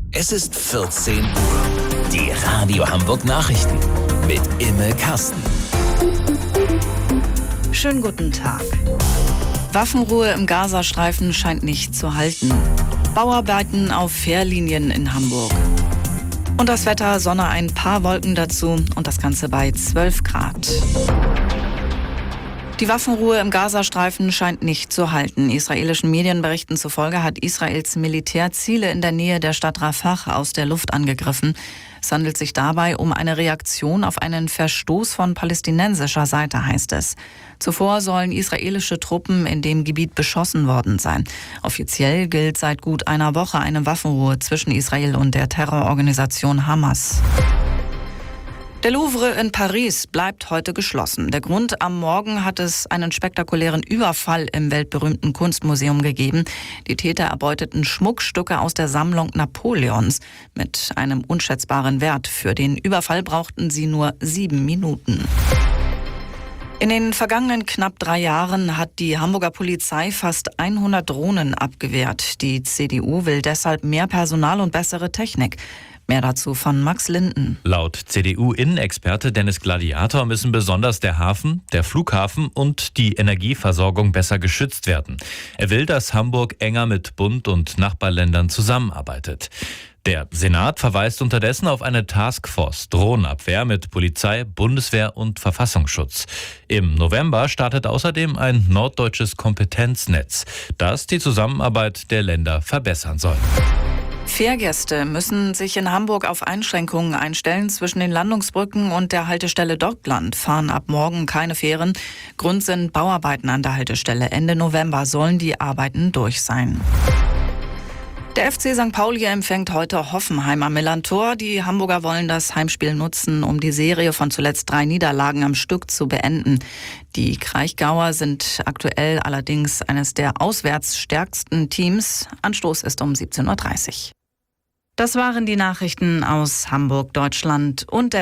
Es ist 14 Uhr. Die Radio Hamburg Nachrichten mit Imme Kasten. Schönen guten Tag. Waffenruhe im Gazastreifen scheint nicht zu halten. Bauarbeiten auf Fährlinien in Hamburg. Und das Wetter, Sonne, ein paar Wolken dazu und das Ganze bei 12 Grad. Die Waffenruhe im Gazastreifen scheint nicht zu halten. Israelischen Medienberichten zufolge hat Israels Militär Ziele in der Nähe der Stadt Rafah aus der Luft angegriffen. Es handelt sich dabei um eine Reaktion auf einen Verstoß von palästinensischer Seite, heißt es. Zuvor sollen israelische Truppen in dem Gebiet beschossen worden sein. Offiziell gilt seit gut einer Woche eine Waffenruhe zwischen Israel und der Terrororganisation Hamas. Der Louvre in Paris bleibt heute geschlossen. Der Grund: am Morgen hat es einen spektakulären Überfall im weltberühmten Kunstmuseum gegeben. Die Täter erbeuteten Schmuckstücke aus der Sammlung Napoleons mit einem unschätzbaren Wert. Für den Überfall brauchten sie nur 7 Minuten. In den vergangenen knapp 3 Jahren hat die Hamburger Polizei fast 100 Drohnen abgewehrt. Die CDU will deshalb mehr Personal und bessere Technik. Mehr dazu von Max Linden. Laut CDU-Innenexperte Dennis Gladiator müssen besonders der Hafen, der Flughafen und die Energieversorgung besser geschützt werden. Er will, dass Hamburg enger mit Bund und Nachbarländern zusammenarbeitet. Der Senat verweist unterdessen auf eine Taskforce Drohnenabwehr mit Polizei, Bundeswehr und Verfassungsschutz. Im November startet außerdem ein norddeutsches Kompetenznetz, das die Zusammenarbeit der Länder verbessern soll. Fährgäste müssen sich in Hamburg auf Einschränkungen einstellen. Zwischen den Landungsbrücken und der Haltestelle Dockland fahren ab morgen keine Fähren. Grund sind Bauarbeiten an der Haltestelle. Ende November sollen die Arbeiten durch sein. Der FC St. Pauli empfängt heute Hoffenheim am Millantor. Die Hamburger wollen das Heimspiel nutzen, um die Serie von zuletzt 3 Niederlagen am Stück zu beenden. Die Kraichgauer sind aktuell allerdings eines der auswärts stärksten Teams. Anstoß ist um 17:30 Uhr. Das waren die Nachrichten aus Hamburg, Deutschland und der